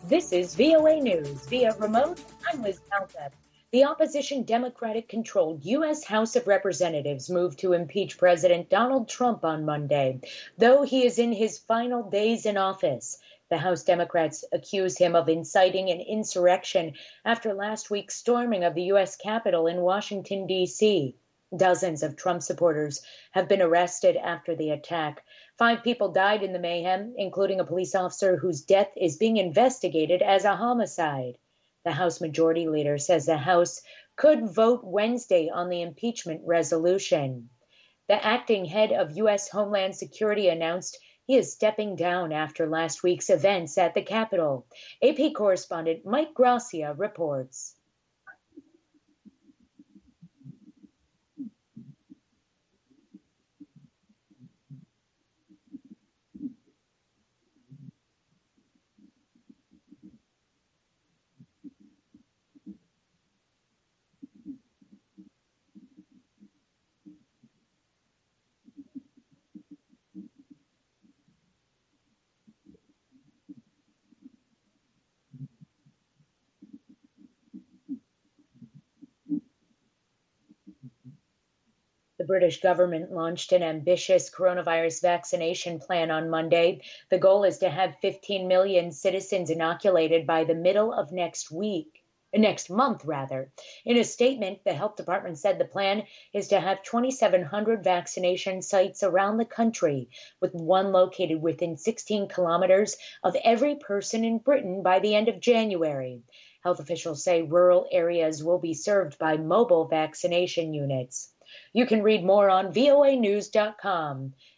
This is VOA News. Via remote, I'm Liz Malta. The opposition Democratic-controlled U.S. House of Representatives moved to impeach President Donald Trump on Monday, though he is in his final days in office. The House Democrats accuse him of inciting an insurrection after last week's storming of the U.S. Capitol in Washington, D.C. Dozens of Trump supporters have been arrested after the attack. 5 people died in the mayhem, including a police officer whose death is being investigated as a homicide. The House Majority Leader says the House could vote Wednesday on the impeachment resolution. The acting head of U.S. Homeland Security announced he is stepping down after last week's events at the Capitol. AP correspondent Mike Gracia reports. The British government launched an ambitious coronavirus vaccination plan on Monday. The goal is to have 15 million citizens inoculated by the middle of next month. In a statement, the health department said the plan is to have 2,700 vaccination sites around the country, with one located within 16 kilometers of every person in Britain by the end of January. Health officials say rural areas will be served by mobile vaccination units. You can read more on voanews.com.